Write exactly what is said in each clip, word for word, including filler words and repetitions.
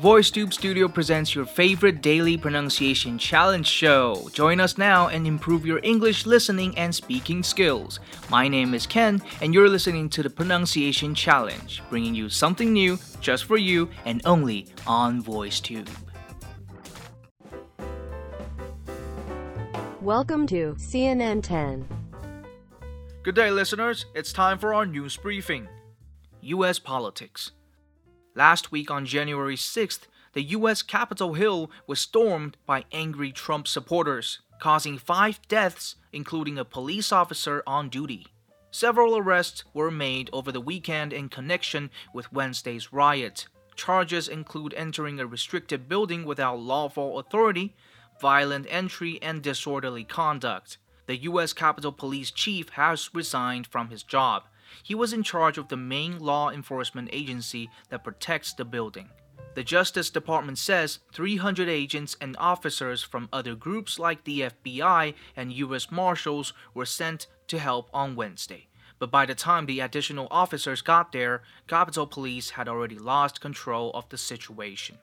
VoiceTube Studio presents your favorite daily pronunciation challenge show. Join us now and improve your English listening and speaking skills. My name is Ken, and you're listening to the Pronunciation Challenge, bringing you something new just for you and only on VoiceTube. Welcome to C N N ten. Good day, listeners. It's time for our news briefing. U S politics. Last week on January sixth, the U S Capitol Hill was stormed by angry Trump supporters, causing five deaths, including a police officer on duty. Several arrests were made over the weekend in connection with Wednesday's riot. Charges include entering a restricted building without lawful authority, violent entry, and disorderly conduct. The U S Capitol Police Chief has resigned from his job. He was in charge of the main law enforcement agency that protects the building. The Justice Department says three hundred agents and officers from other groups like the F B I and U S Marshals were sent to help on Wednesday. But by the time the additional officers got there, Capitol Police had already lost control of the situation.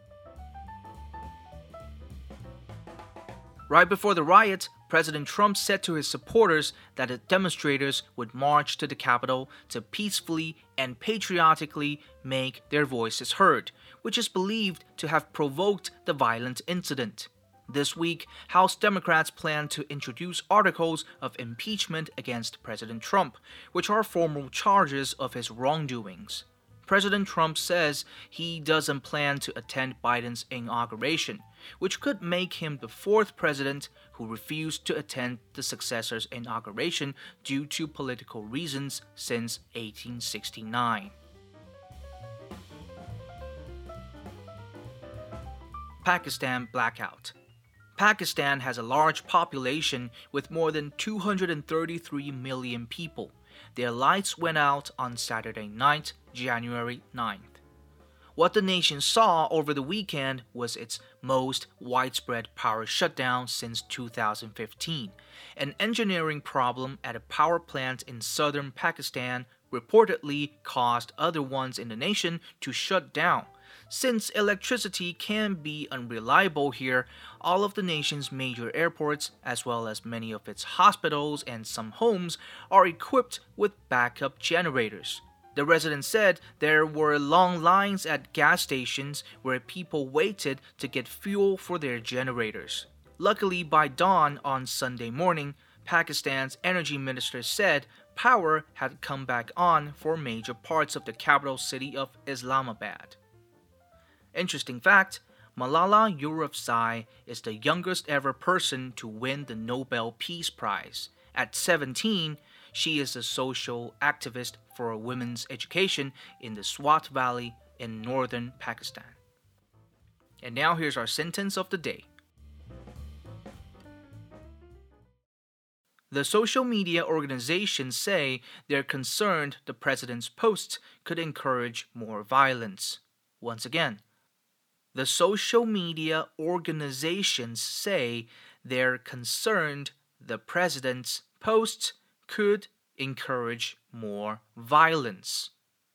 Right before the riot, President Trump said to his supporters that the demonstrators would march to the Capitol to peacefully and patriotically make their voices heard, which is believed to have provoked the violent incident. This week, House Democrats plan to introduce articles of impeachment against President Trump, which are formal charges of his wrongdoings. President Trump says he doesn't plan to attend Biden's inauguration, which could make him the fourth president who refused to attend the successor's inauguration due to political reasons since eighteen sixty-nine. Pakistan blackout. Pakistan has a large population with more than two hundred thirty-three million people. Their lights went out on Saturday night, January ninth. What the nation saw over the weekend was its most widespread power shutdown since two thousand fifteen. An engineering problem at a power plant in southern Pakistan reportedly caused other ones in the nation to shut down. Since electricity can be unreliable here, all of the nation's major airports, as well as many of its hospitals and some homes, are equipped with backup generators. The resident said there were long lines at gas stations where people waited to get fuel for their generators. Luckily, by dawn on Sunday morning, Pakistan's energy minister said power had come back on for major parts of the capital city of Islamabad. Interesting fact, Malala Yousafzai is the youngest ever person to win the Nobel Peace Prize. At seventeen, she is a social activist for women's education in the Swat Valley in northern Pakistan. And now here's our sentence of the day. The social media organizations say they're concerned the president's posts could encourage more violence. Once again, the social media organizations say they're concerned the president's posts could encourage more violence.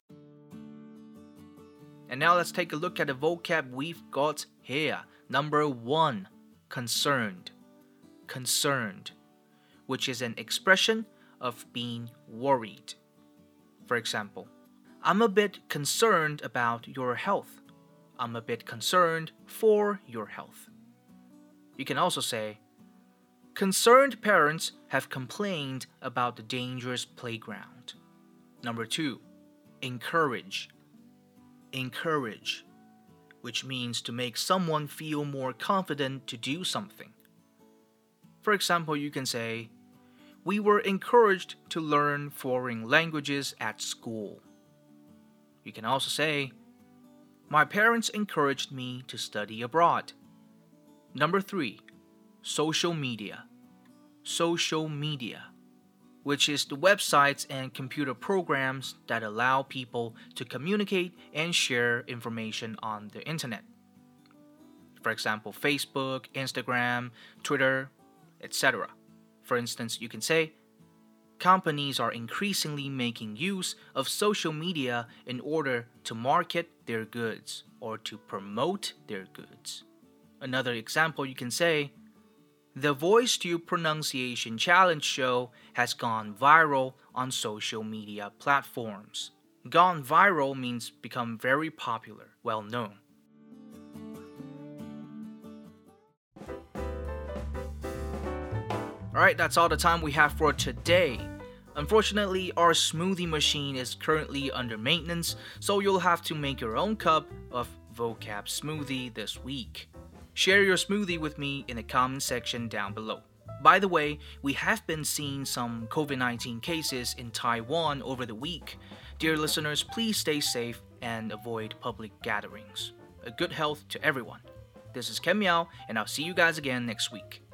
And now let's take a look at the vocab we've got here. Number one, concerned. Concerned, which is an expression of being worried. For example, I'm a bit concerned about your health. I'm a bit concerned for your health. You can also say, concerned parents have complained about the dangerous playground. Number two, encourage. Encourage, which means to make someone feel more confident to do something. For example, you can say, we were encouraged to learn foreign languages at school. You can also say, my parents encouraged me to study abroad. Number three, social media. Social media, which is the websites and computer programs that allow people to communicate and share information on the internet. For example, Facebook, Instagram, Twitter, et cetera. For instance, you can say, Companies are increasingly making use of social media in order to market their goods or to promote their goods. Another example, you can say, the VoiceTube pronunciation challenge show has gone viral on social media platforms. Gone viral means become very popular, well known. Alright, that's all the time we have for today. Unfortunately, our smoothie machine is currently under maintenance, so you'll have to make your own cup of vocab smoothie this week. Share your smoothie with me in the comment section down below. By the way, we have been seeing some COVID nineteen cases in Taiwan over the week. Dear listeners, please stay safe and avoid public gatherings. A good health to everyone. This is Ken Miao, and I'll see you guys again next week.